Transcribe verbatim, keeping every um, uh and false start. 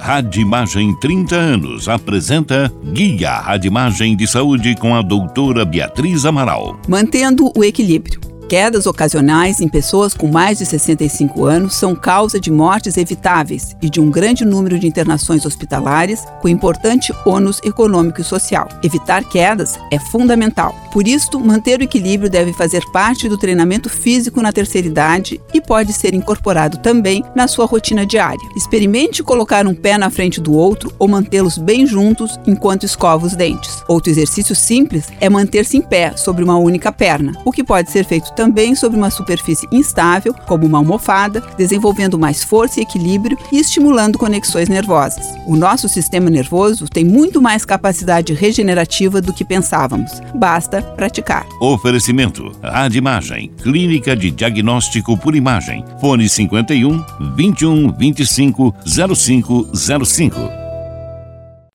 Radimagem trinta anos apresenta Guia Radimagem de Saúde com a doutora Beatriz Amaral. Mantendo o equilíbrio. Quedas ocasionais em pessoas com mais de sessenta e cinco anos são causa de mortes evitáveis e de um grande número de internações hospitalares com importante ônus econômico e social. Evitar quedas é fundamental. Por isso, manter o equilíbrio deve fazer parte do treinamento físico na terceira idade e pode ser incorporado também na sua rotina diária. Experimente colocar um pé na frente do outro ou mantê-los bem juntos enquanto escova os dentes. Outro exercício simples é manter-se em pé sobre uma única perna, o que pode ser feito também sobre uma superfície instável, como uma almofada, desenvolvendo mais força e equilíbrio e estimulando conexões nervosas. O nosso sistema nervoso tem muito mais capacidade regenerativa do que pensávamos. Basta praticar. Oferecimento: Radimagem, Clínica de Diagnóstico por Imagem. Fone cinquenta e um, vinte e um, vinte e cinco, zero cinco zero cinco.